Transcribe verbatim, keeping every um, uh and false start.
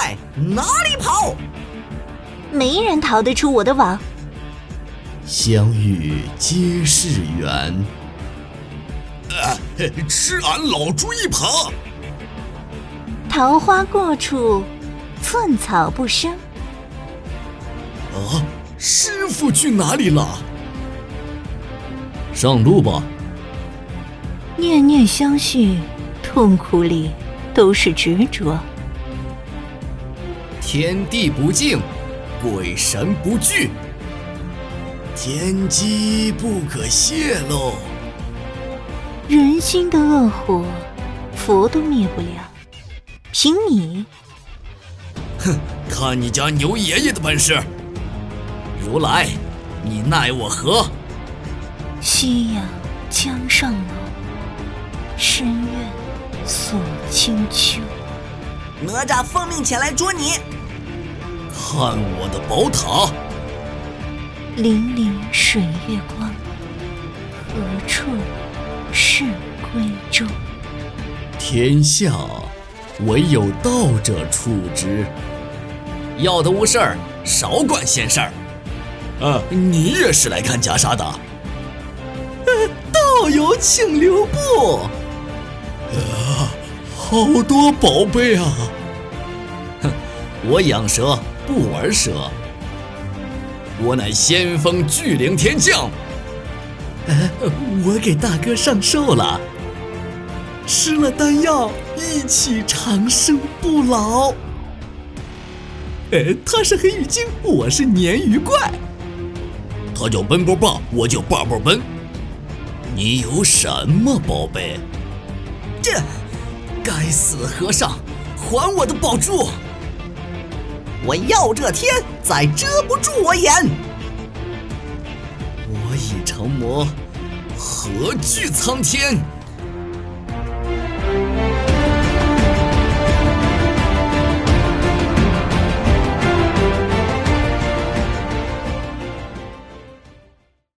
快，哪里跑？ 没人逃得出我的网。 相遇皆是缘。 呃，吃俺老猪一耙。 桃花过处，寸草不生。 啊，师傅去哪里了？ 上路吧。 念念相续，痛苦里都是执着。 天地不敬，鬼神不惧， 天机不可泄露。 人心的恶火，佛都灭不了，凭你。 哼，看你家牛爷爷的本事。 如来，你奈我何？ 夕阳江上楼，深院锁清秋。 哪吒奉命前来捉你。 看我的宝塔。 粼粼水月光，何处是归舟？ 天下唯有道者处之。要的无事儿，少管闲事儿。 啊，你也是来看袈裟的？ 呃，道友请留步。 啊，好多宝贝啊！ 哼，我养蛇不玩蛇。 我乃先锋巨灵天将。 呃，我给大哥上寿了，吃了丹药，一起长生不老。呃，他是黑鱼精，我是鲶鱼怪。 他叫奔波霸，我叫霸霸奔。你有什么宝贝？ 这， 该死和尚，还我的宝珠！ 我要这天再遮不住我眼。 我已成魔， 何惧苍天？